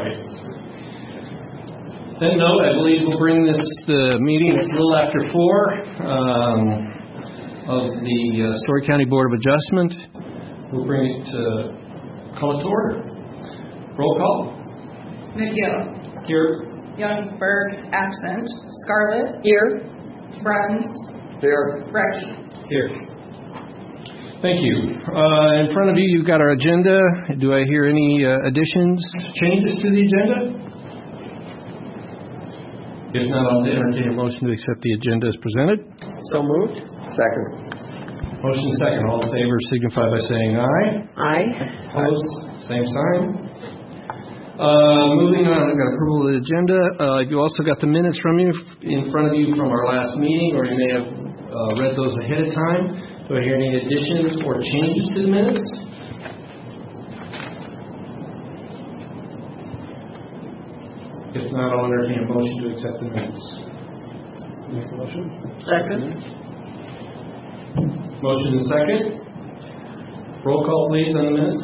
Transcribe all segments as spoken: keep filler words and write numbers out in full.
right. Then note, I believe we'll bring this the meeting at a little after four um, of the uh, Story County Board of Adjustment. We'll bring it to call it to order. Roll call. McGill. Here. Youngsburg, absent. Scarlett. Here. Bruns. Here. Brecky. Here. Thank you. Uh, in front of you, you've got our agenda. Do I hear any uh, additions, changes to the agenda? If not, I'll entertain a motion to accept the agenda as presented. So moved. Second. Motion second. All in favor signify by saying aye. Aye. Opposed? Same sign. Uh, moving on, I've got approval of the agenda. Uh, you also got the minutes from you in front of you from our last meeting, or you may have uh, read those ahead of time. Do I hear any additions or changes to the minutes? If not, I'll entertain a motion to accept the minutes. Make a motion. Second. Motion and second. Roll call, please, on the minutes.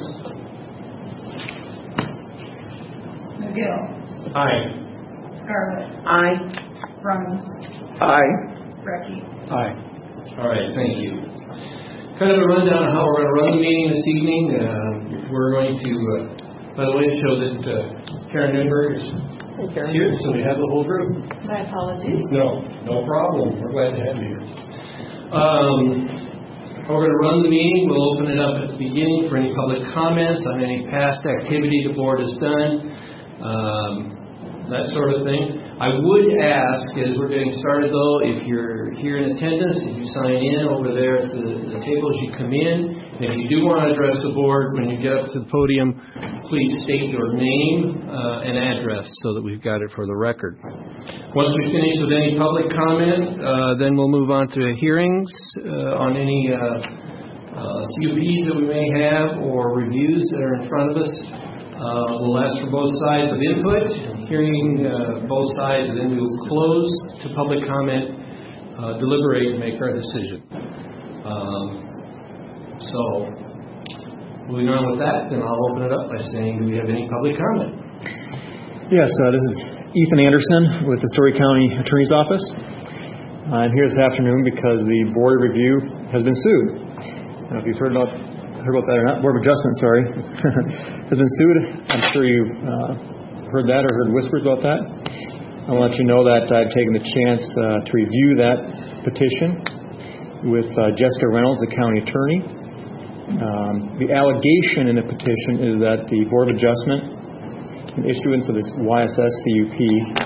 McGill. Aye. Scarlett. Aye. Bruns. Aye. Brecky. Aye. All right, thank you. Kind of a rundown of how we're going to run the meeting this evening. Uh, we're going to, uh, by the way, show that uh, Karen Newberg is here, so we have the whole group. My apologies. No, no problem. We're glad to have you here. Um, we're going to run the meeting. We'll open it up at the beginning for any public comments on any past activity the board has done, um, that sort of thing. I would ask, as we're getting started, though, if you're here in attendance, if you sign in over there at the, the table as you come in, and if you do want to address the board when you get up to the podium, please state your name uh, and address so that we've got it for the record. Once we finish with any public comment, uh, then we'll move on to hearings uh, on any uh, uh, C U Ps that we may have or reviews that are in front of us. Uh, we'll ask for both sides of input, hearing uh, both sides, and then we will close to public comment, uh, deliberate, and make our decision. Um, so, moving on with that, then I'll open it up by saying, do we have any public comment? Yes, uh, this is Ethan Anderson with the Story County Attorney's Office. Uh, I'm here this afternoon because the Board of Review has been sued. I don't know if you've heard about heard about that or not. Board of Adjustment, sorry, has been sued. I'm sure you've uh, heard that or heard whispers about that. I want to let you know that I've taken the chance uh, to review that petition with uh, Jessica Reynolds, the county attorney. Um, the allegation in the petition is that the Board of Adjustment, in issuance of this Y S S C U P,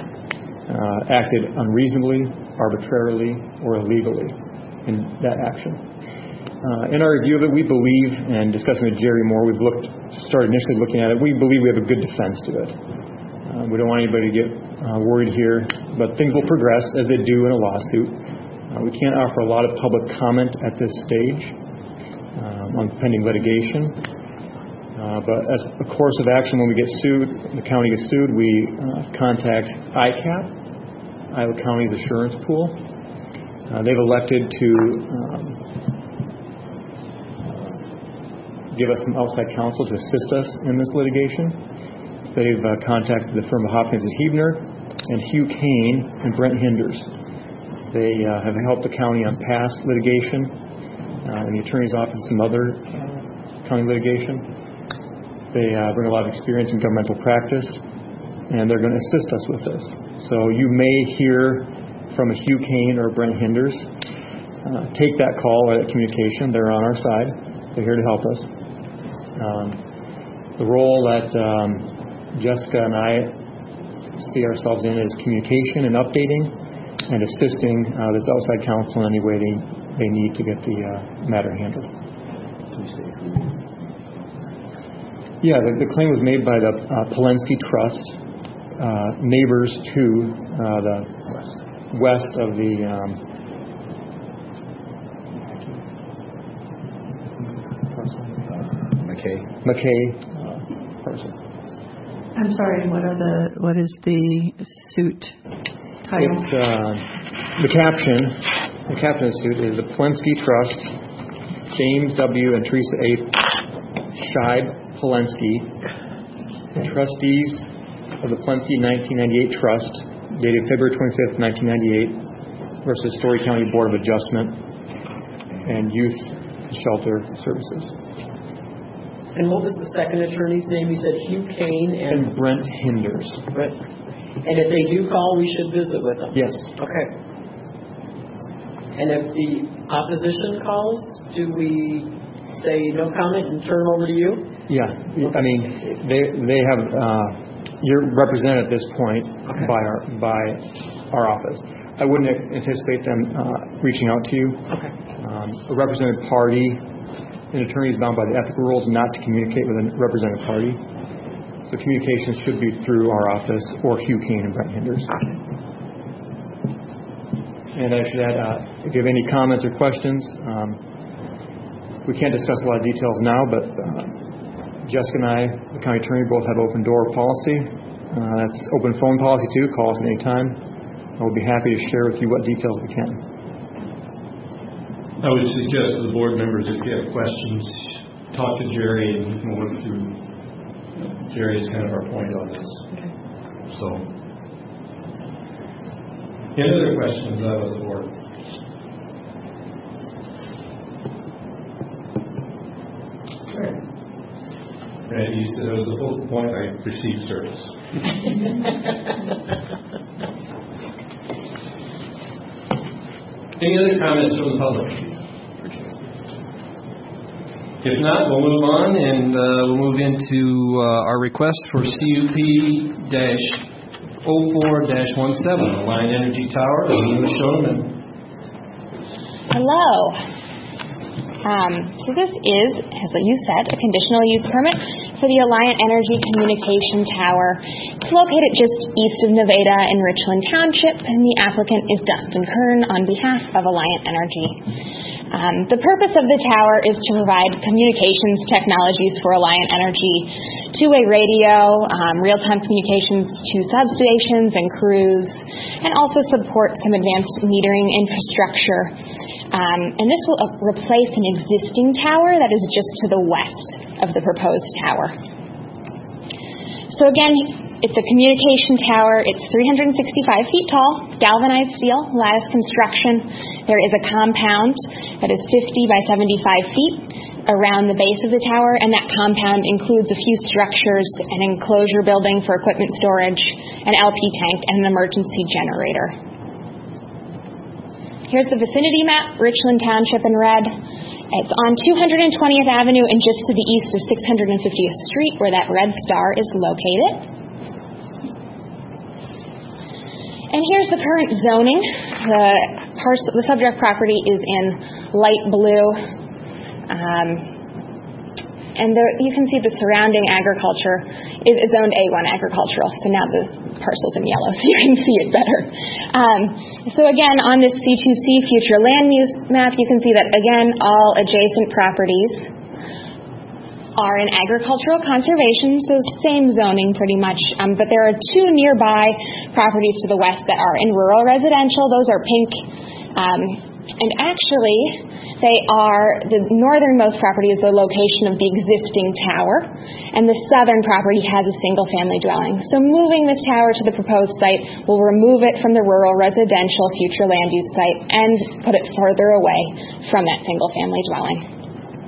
uh, acted unreasonably, arbitrarily, or illegally in that action. Uh, in our review of it, we believe, and discussing with Jerry Moore, we've looked, started initially looking at it, we believe we have a good defense to it. Uh, we don't want anybody to get uh, worried here, but things will progress as they do in a lawsuit. Uh, we can't offer a lot of public comment at this stage um, on pending litigation. Uh, but as a course of action, when we get sued, the county gets sued, we uh, contact I C A P, Iowa County's Assurance Pool. Uh, they've elected to um, give us some outside counsel to assist us in this litigation. So they've uh, contacted the firm of Hopkins and Huebner and Hugh Kane and Brent Hinders. They uh, have helped the county on past litigation uh, in the attorney's office and some other uh, county litigation. They uh, bring a lot of experience in governmental practice, and they're going to assist us with this. So you may hear from a Hugh Kane or Brent Hinders. Uh, take that call or that communication. They're on our side. They're here to help us. Um, the role that um, Jessica and I see ourselves in is communication and updating and assisting uh, this outside counsel in any way they, they need to get the uh, matter handled. Yeah, the, the claim was made by the uh, Polensky Trust, uh, neighbors to uh, the west, west of the um, McKay, McKay uh, parcel. I'm sorry, what are the, what is the suit title? It's, uh, the caption, the caption of the suit is the Polensky Trust, James W. and Teresa A. Scheib Polensky, the trustees of the Plenty nineteen ninety-eight Trust, dated February twenty-fifth, nineteen ninety-eight, versus Story County Board of Adjustment and Youth Shelter Services. And what was the second attorney's name? You said Hugh Kane and... And Brent Hinders. Brent. And if they do call, we should visit with them? Yes. Okay. And if the opposition calls, do we say no comment and turn it over to you? Yeah. I mean, they they have... Uh, you're represented at this point okay. by our by our office. I wouldn't anticipate them uh, reaching out to you. Okay. Um, a represented party, an attorney is bound by the ethical rules not to communicate with a represented party. So communications should be through our office or Hugh Kane and Brent Hinders. And I should add, uh, if you have any comments or questions, um, we can't discuss a lot of details now, but uh, Jessica and I, the county attorney, both have open door policy. Uh, that's open phone policy too. Call us at any time. I will be happy to share with you what details we can. I would suggest to the board members, if you have questions, talk to Jerry and we can work through. Jerry is kind of our point on this. Okay. So, any other questions out of the board? Okay. Randy, you said it was a full point. I received service. Any other comments from the public? If not, we'll move on and uh, we'll move into uh, our request for C U P oh four dash seventeen, Alliant Energy Tower, Lena Schoeneman. Hello. Um, so this is, as you said, a conditional use permit for the Alliant Energy Communication Tower. It's located just east of Nevada in Richland Township, and the applicant is Dustin Kern on behalf of Alliant Energy. Um, the purpose of the tower is to provide communications technologies for Alliant Energy, two-way radio, um, real-time communications to substations and crews, and also support some advanced metering infrastructure. Um, and this will uh, replace an existing tower that is just to the west of the proposed tower. So again, it's a communication tower. It's three hundred sixty-five feet tall, galvanized steel, lattice construction. There is a compound that is fifty by seventy-five feet around the base of the tower, and that compound includes a few structures, an enclosure building for equipment storage, an L P tank, and an emergency generator. Here's the vicinity map, Richland Township in red. It's on two hundred twentieth Avenue and just to the east of six hundred fiftieth Street, where that red star is located. And here's the current zoning. The, parcel, the subject property is in light blue. Um, and there, you can see the surrounding agriculture is, is zoned A one agricultural. So now the parcel's in yellow, so you can see it better. Um, so again, on this C two C future land use map, you can see that, again, all adjacent properties are in agricultural conservation, so same zoning pretty much, um, but there are two nearby properties to the west that are in rural residential. Those are pink, um, and actually they are, the northernmost property is the location of the existing tower, and the southern property has a single family dwelling. So moving this tower to the proposed site will remove it from the rural residential future land use site and put it further away from that single family dwelling.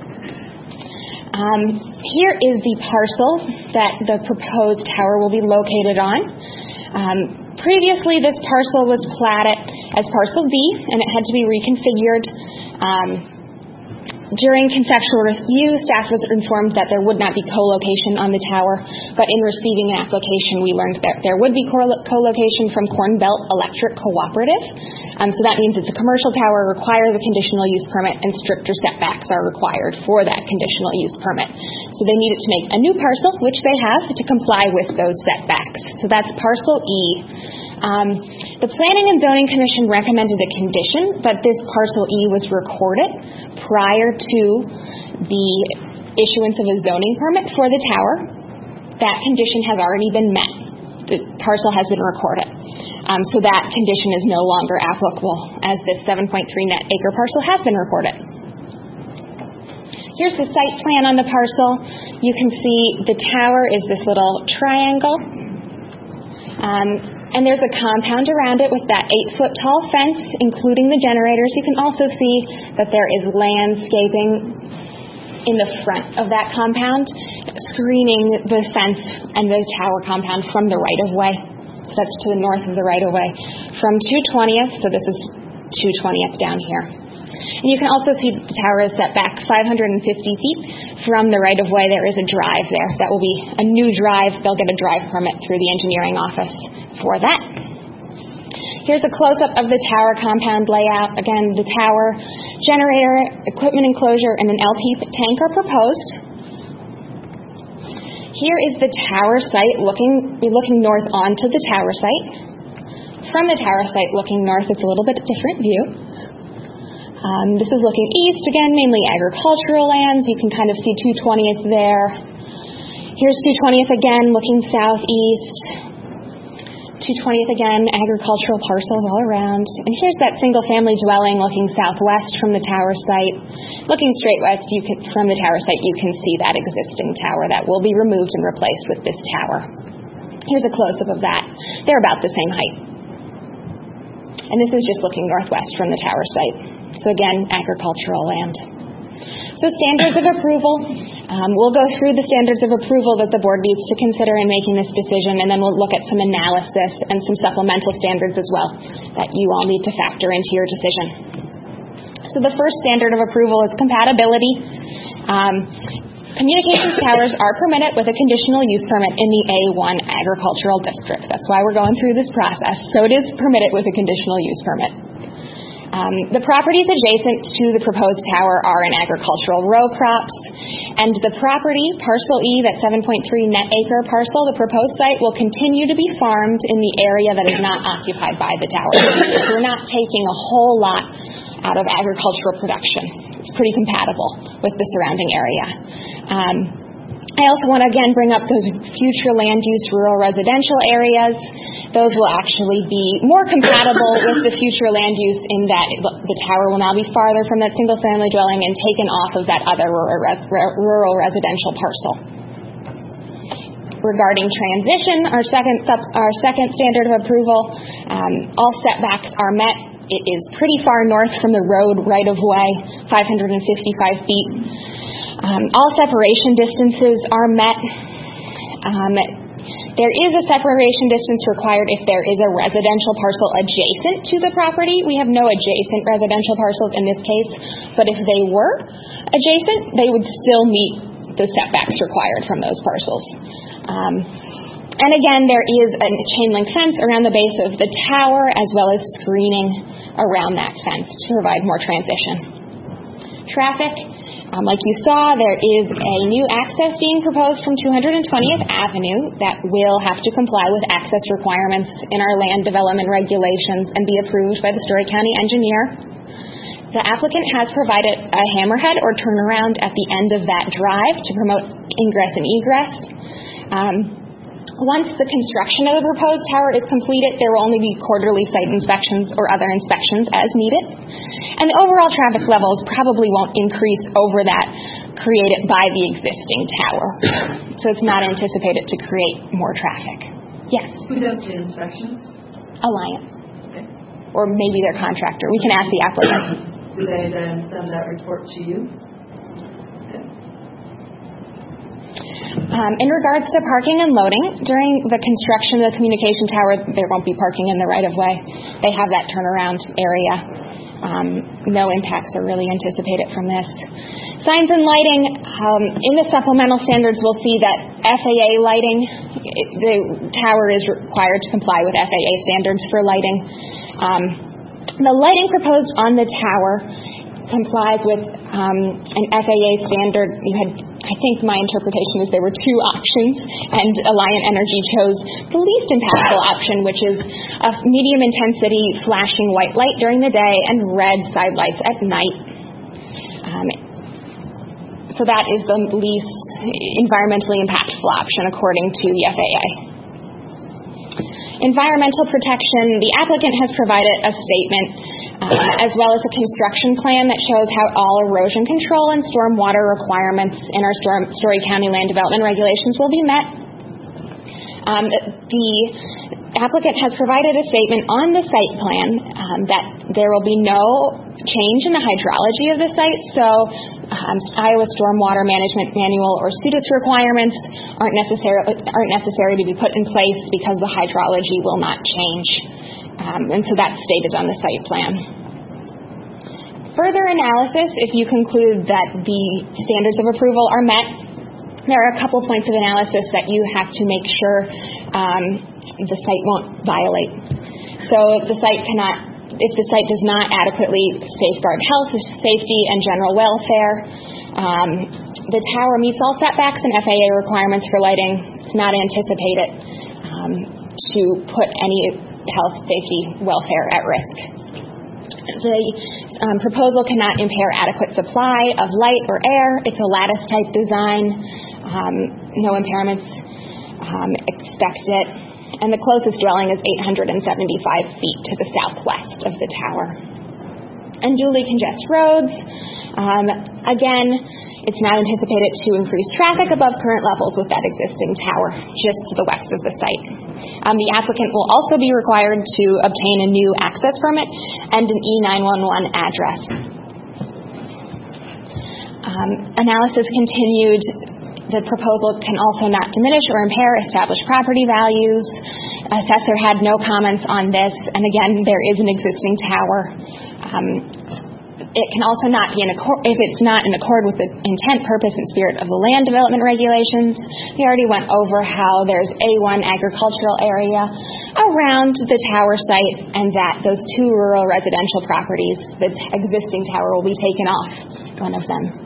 Um, here is the parcel that the proposed tower will be located on. Um, previously, this parcel was platted as Parcel D, and it had to be reconfigured. Um, During conceptual review, staff was informed that there would not be co-location on the tower, but in receiving an application, we learned that there would be co-location from Corn Belt Electric Cooperative. Um, so that means it's a commercial tower, requires a conditional use permit, and stricter setbacks are required for that conditional use permit. So they needed to make a new parcel, which they have, to comply with those setbacks. So that's Parcel E. Um, the Planning and Zoning Commission recommended a condition that this Parcel E was recorded prior to the issuance of a zoning permit for the tower. That condition has already been met. The parcel has been recorded. Um, so that condition is no longer applicable as this seven point three net acre parcel has been recorded. Here's the site plan on the parcel. You can see the tower is this little triangle. Um, and there's a compound around it with that eight-foot tall fence, including the generators. You can also see that there is landscaping in the front of that compound, screening the fence and the tower compound from the right-of-way. So that's to the north of the right-of-way. From two twentieth, so this is two twentieth down here. And you can also see that the tower is set back five hundred fifty feet from the right-of-way. There is a drive there. That will be a new drive. They'll get a drive permit through the engineering office for that. Here's a close-up of the tower compound layout. Again, the tower, generator, equipment enclosure, and an L P tank are proposed. Here is the tower site looking, looking north onto the tower site. From the tower site looking north, it's a little bit different view. Um, this is looking east, again, mainly agricultural lands. You can kind of see two twentieth there. Here's two twentieth again, looking southeast. two twentieth again, agricultural parcels all around. And here's that single-family dwelling looking southwest from the tower site. Looking straight west you can, from the tower site, you can see that existing tower that will be removed and replaced with this tower. Here's a close-up of that. They're about the same height. And this is just looking northwest from the tower site. So again, agricultural land. So standards of approval. Um, we'll go through the standards of approval that the board needs to consider in making this decision, and then we'll look at some analysis and some supplemental standards as well that you all need to factor into your decision. So the first standard of approval is compatibility. Um, communications towers are permitted with a conditional use permit in the A one agricultural district. That's why we're going through this process. So it is permitted with a conditional use permit. Um, the properties adjacent to the proposed tower are in agricultural row crops, and the property, parcel E, that seven point three net acre parcel, the proposed site will continue to be farmed in the area that is not occupied by the tower. So we're not taking a whole lot out of agricultural production. It's pretty compatible with the surrounding area. Um, I also want to again bring up those future land use rural residential areas. Those will actually be more compatible with the future land use in that the tower will now be farther from that single family dwelling and taken off of that other rural residential parcel. Regarding transition, our second our second standard of approval, um, all setbacks are met. It is pretty far north from the road right of way, five hundred fifty-five feet. Um, all separation distances are met. Um, there is a separation distance required if there is a residential parcel adjacent to the property. We have no adjacent residential parcels in this case, but if they were adjacent, they would still meet the setbacks required from those parcels. Um, and again, there is a chain link fence around the base of the tower as well as screening around that fence to provide more transition. Traffic. Um, like you saw, there is a new access being proposed from two hundred twentieth Avenue that will have to comply with access requirements in our land development regulations and be approved by the Story County engineer. The applicant has provided a hammerhead or turnaround at the end of that drive to promote ingress and egress. Um, Once the construction of the proposed tower is completed, there will only be quarterly site inspections or other inspections as needed. And the overall traffic levels probably won't increase over that created by the existing tower. So it's not anticipated to create more traffic. Yes? Who does the inspections? Alliant. Okay. Or maybe their contractor. We can ask the applicant. Do they then send that report to you? Um, in regards to parking and loading, during the construction of the communication tower, there won't be parking in the right-of-way. They have that turnaround area. Um, no impacts are really anticipated from this. Signs and lighting. Um, in the supplemental standards, we'll see that F A A lighting, it, the tower is required to comply with F A A standards for lighting. Um, the lighting proposed on the tower complies with um, an F A A standard. You had, I think my interpretation is there were two options, and Alliant Energy chose the least impactful option, which is a medium intensity flashing white light during the day and red side lights at night. Um, so that is the least environmentally impactful option according to the F A A. Environmental protection, the applicant has provided a statement uh, as well as a construction plan that shows how all erosion control and stormwater requirements in our Story County land development regulations will be met. Um, the applicant has provided a statement on the site plan um, that there will be no change in the hydrology of the site, so um, Iowa Stormwater Management Manual or SUDIS requirements aren't necessary, aren't necessary to be put in place because the hydrology will not change. Um, and so that's stated on the site plan. Further analysis, if you conclude that the standards of approval are met, there are a couple points of analysis that you have to make sure um, the site won't violate. So if the site cannot, if the site does not adequately safeguard health, safety, and general welfare, um, the tower meets all setbacks and F A A requirements for lighting. It's not anticipated um, to put any health, safety, welfare at risk. The um, proposal cannot impair adequate supply of light or air. It's a lattice-type design. Um, no impairments um, expected. And the closest dwelling is eight hundred seventy-five feet to the southwest of the tower. Unduly congested roads. Um, again, it's not anticipated to increase traffic above current levels with that existing tower just to the west of the site. Um, the applicant will also be required to obtain a new access permit and an E nine one one address. Um, analysis continued. The proposal can also not diminish or impair established property values. Assessor had no comments on this, and again, there is an existing tower. Um, It can also not be in accord, if it's not in accord with the intent, purpose, and spirit of the land development regulations. We already went over how there's A one agricultural area around the tower site, and that those two rural residential properties, the t- existing tower will be taken off, one of them.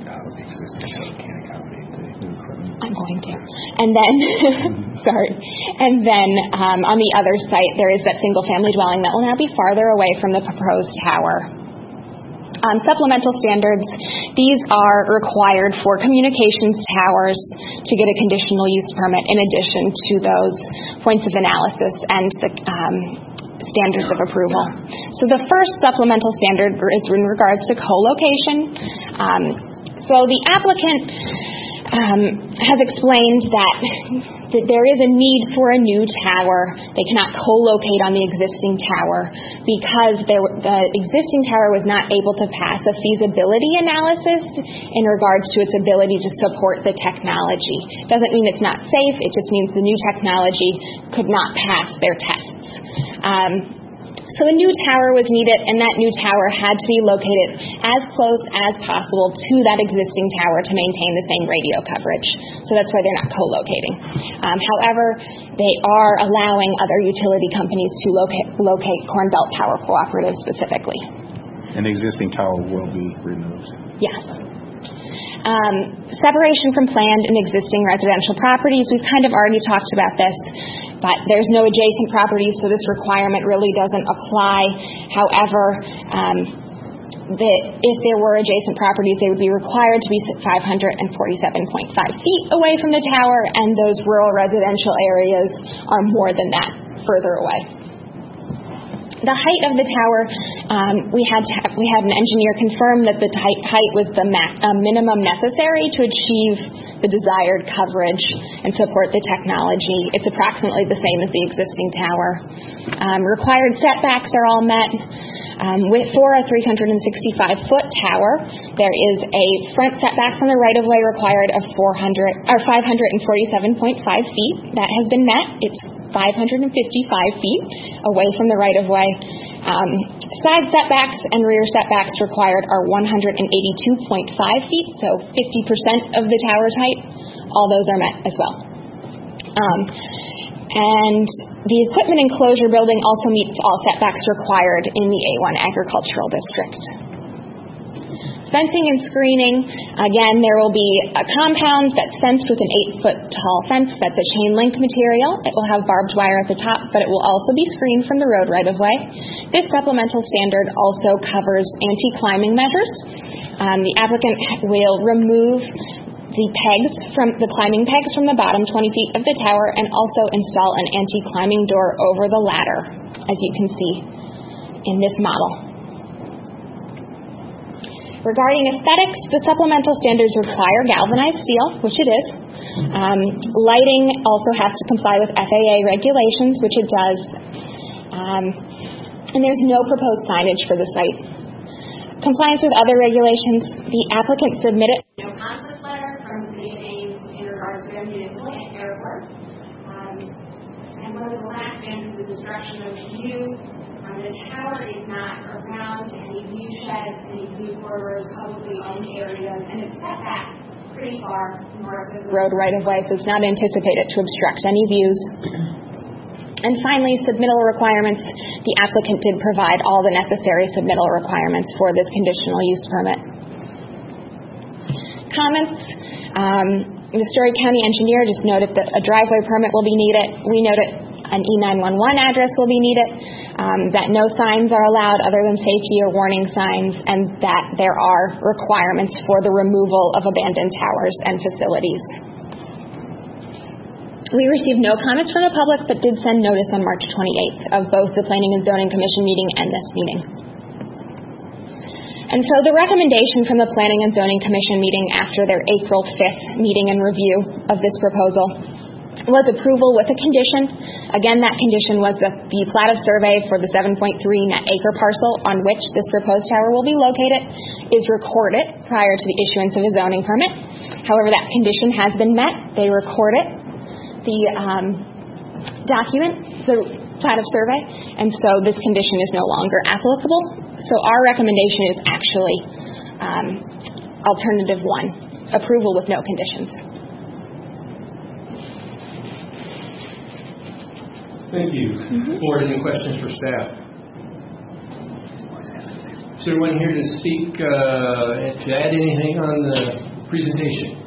I'm going to. And then, sorry. And then um, on the other site, there is that single-family dwelling that will now be farther away from the proposed tower. Um, supplemental standards, these are required for communications towers to get a conditional use permit in addition to those points of analysis and the um, standards of approval. So the first supplemental standard is in regards to co-location. Um, so the applicant Um, has explained that, that there is a need for a new tower. They cannot co-locate on the existing tower because there, the existing tower was not able to pass a feasibility analysis in regards to its ability to support the technology. Doesn't mean it's not safe, it just means the new technology could not pass their tests. Um, So a new tower was needed, and that new tower had to be located as close as possible to that existing tower to maintain the same radio coverage. So that's why they're not co-locating. Um, however, they are allowing other utility companies to locate, locate Corn Belt Power Cooperative specifically. And the existing tower will be removed? Yes. Um, separation from planned and existing residential properties. We've kind of already talked about this, but there's no adjacent properties, so this requirement really doesn't apply. However, um, the, if there were adjacent properties, they would be required to be five hundred forty-seven point five feet away from the tower, and those rural residential areas are more than that, further away. The height of the tower, um, we had to have, we had an engineer confirm that the height, height was the max, uh, minimum necessary to achieve the desired coverage and support the technology. It's approximately the same as the existing tower. Um, required setbacks are all met. Um, with, for a three hundred sixty-five foot tower, there is a front setback from the right-of-way required of four hundred or five hundred forty-seven point five feet. That has been met. It's five hundred fifty-five feet away from the right-of-way. Um, side setbacks and rear setbacks required are one hundred eighty-two point five feet, so fifty percent of the tower's height. All those are met as well. Um, and the equipment enclosure building also meets all setbacks required in the A one agricultural district. Fencing and screening, again, there will be a compound that's fenced with an eight-foot tall fence. That's a chain link material. It will have barbed wire at the top, but it will also be screened from the road right-of-way. This supplemental standard also covers anti-climbing measures. Um, the applicant will remove the pegs from the climbing pegs from the bottom twenty feet of the tower and also install an anti-climbing door over the ladder, as you can see in this model. Regarding aesthetics, the supplemental standards require galvanized steel, which it is. Um, lighting also has to comply with F A A regulations, which it does. Um, and there's no proposed signage for the site. Compliance with other regulations, the applicant submitted no conflict letter from the City of Ames in regards to their municipal airport. Um, and one of the last things is destruction of view. Um, the tower is not around any view sheds, any view corridors, publicly owned areas, and it's set back pretty far north of the road right of way, so it's not anticipated to obstruct any views. And finally, submittal requirements. The applicant did provide all the necessary submittal requirements for this conditional use permit. Comments. Um, the Story County engineer just noted that a driveway permit will be needed. We noted an E nine one one address will be needed, um, that no signs are allowed other than safety or warning signs, and that there are requirements for the removal of abandoned towers and facilities. We received no comments from the public, but did send notice on March twenty-eighth of both the Planning and Zoning Commission meeting and this meeting. And so the recommendation from the Planning and Zoning Commission meeting after their April fifth meeting and review of this proposal was approval with a condition. Again, that condition was that the plat of survey for the seven point three net acre parcel on which this proposed tower will be located is recorded prior to the issuance of a zoning permit. However, that condition has been met. They record it. The um, document, the plat of survey, and so this condition is no longer applicable. So our recommendation is actually um, alternative one, approval with no conditions. Thank you. Mm-hmm. Board, any questions for staff? Is there anyone here to speak, uh, to add anything on the presentation?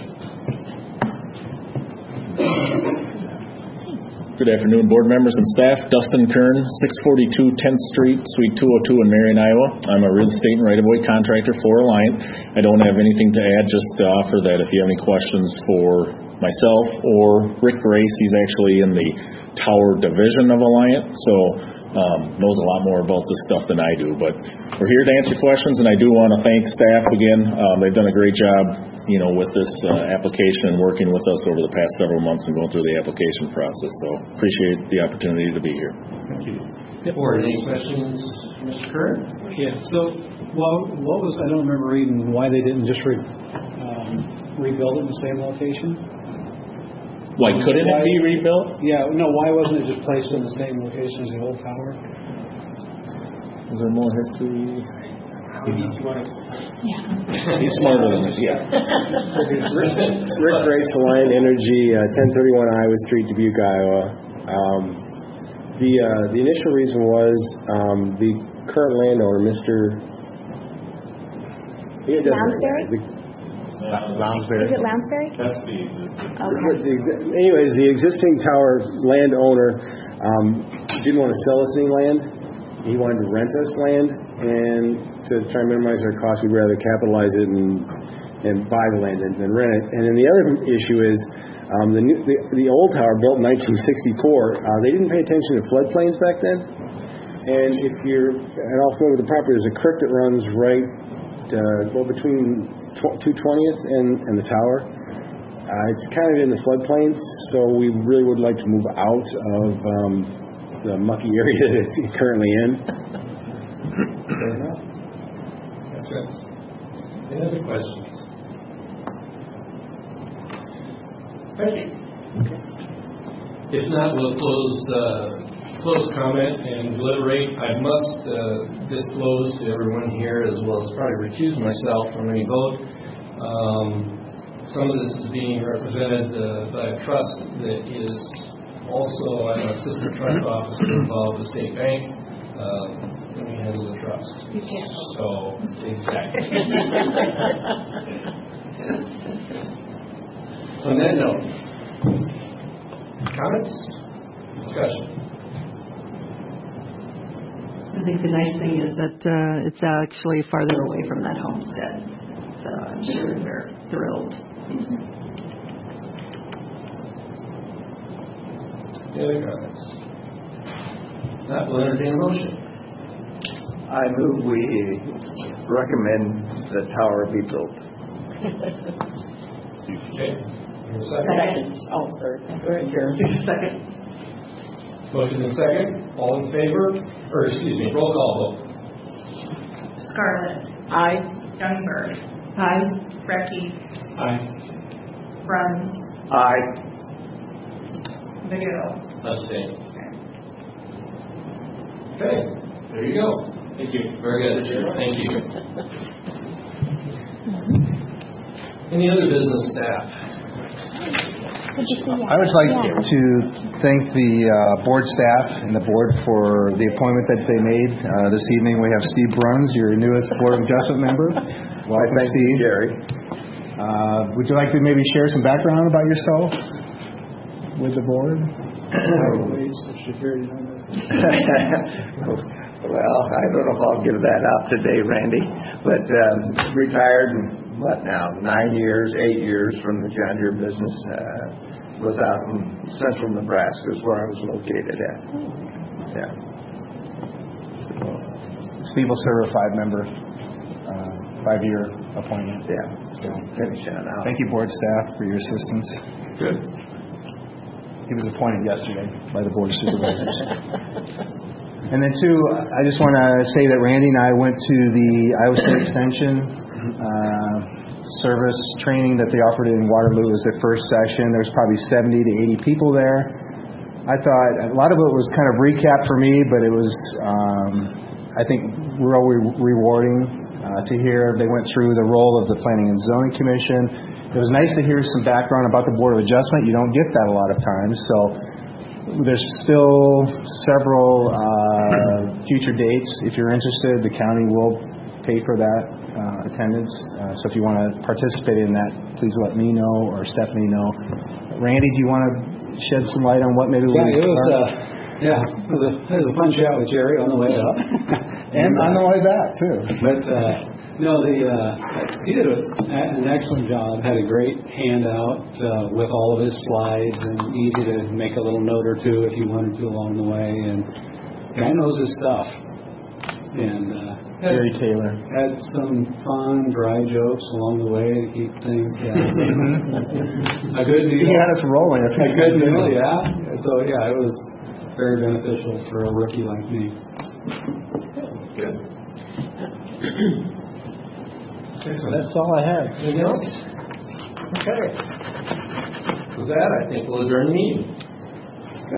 Good afternoon, board members and staff. Dustin Kern, six forty-two tenth Street, Suite two oh two in Marion, Iowa. I'm a real estate and right-of-way contractor for Alliant. I don't have anything to add, just to offer that if you have any questions for myself or Rick Grace, he's actually in the tower division of Alliant, so um, knows a lot more about this stuff than I do. But we're here to answer questions, and I do want to thank staff again. Um, they've done a great job, you know, with this uh, application and working with us over the past several months and going through the application process. So appreciate the opportunity to be here. Thank you. Board, any questions, Mister Kern? Yeah. So, well, what was I don't remember reading why they didn't just re, um, rebuild it in the same location. Why couldn't why, it be rebuilt? Yeah, no, why wasn't it just placed in the same location as the old tower? Is there more history? Yeah. He's smarter than this, yeah. Rick, Rick Grace, Alliant Energy, uh, ten thirty-one Iowa Street, Dubuque, Iowa. Um, the uh, the initial reason was um, the current landowner, Mister It Lounsbury? Lounsbury. Is it Lounsbury? That's the existing. Okay. The, anyways, the existing tower landowner um, didn't want to sell us any land. He wanted to rent us land, and to try and minimize our costs, we'd rather capitalize it and and buy the land than, than rent it. And then the other issue is um, the, new, the the old tower built in nineteen sixty-four. Uh, they didn't pay attention to floodplains back then. And if you're at all familiar with the property, there's a creek that runs right uh, well between two twentieth and, and the tower. Uh, it's kind of in the floodplain, so we really would like to move out of um, the mucky area that it's currently in. Fair enough. That's it. Any other questions? Thank you. If not, we'll close uh, close comment and deliberate. I must uh, disclose to everyone here, as well as probably recuse myself from any vote. Um, some of this is being represented uh, by a trust that is also an assistant trust officer involved with State Bank. Um, let me handle the trust. You can't. So, exactly. On that note, comments? Discussion? I think the nice thing is that uh, it's actually farther away from that homestead. So I'm sure they're thrilled. Any other comments? Not, we'll entertain a motion. I move we recommend the tower be built. Okay. Second. Oh, sorry. Go ahead, Karen. Second. Motion and second. All in favor? Or, excuse me, roll call vote. Scarlett. Aye. Youngberg. Aye. Brecky. Aye. Bruns. Aye. Vigil. Abstain. Okay, there you go. Thank you. Very good. Thank you. Any other business staff? I would like to thank the uh, board staff and the board for the appointment that they made. Uh, this evening we have Steve Bruns, your newest Board of Adjustment member. Well, thank you, Jerry. Uh, would you like to maybe share some background about yourself with the board? Well, I don't know if I'll give that out today, Randy, but um, retired, what now, nine years, eight years from the John Deere business. Uh, was out in central Nebraska is where I was located at. Yeah. Steve will serve a five-member, uh, five-year appointment. Yeah. So finish that out. Thank you, board staff, for your assistance. Good. He was appointed yesterday by the board of supervisors. And then two, I just want to say that Randy and I went to the Iowa State Extension uh, service training that they offered in Waterloo. It was their first session. There was probably seventy to eighty people there. I thought a lot of it was kind of recap for me, but it was, um, I think, real re- rewarding uh, to hear. They went through the role of the Planning and Zoning Commission. It was nice to hear some background about the Board of Adjustment. You don't get that a lot of times. So there's still several uh, future dates. If you're interested, the county will pay for that uh, attendance. Uh, so if you want to participate in that, please let me know or Stephanie know. Randy, do you want to shed some light on what maybe yeah, we it was, uh, yeah, it was, a, it was a fun chat with Jerry on the way up. and on the way back, too. But, uh, no, the uh, he did a, an excellent job. Had a great handout uh, with all of his slides and easy to make a little note or two if you wanted to along the way. And guy knows his stuff. And uh, Jerry Taylor had some fun, dry jokes along the way to keep things. Yeah, a good deal. He had us rolling. A good deal, yeah. So yeah, it was very beneficial for a rookie like me. Good. Okay, so that's all I have. Anything else? Okay. With that, I think we'll adjourn the meeting.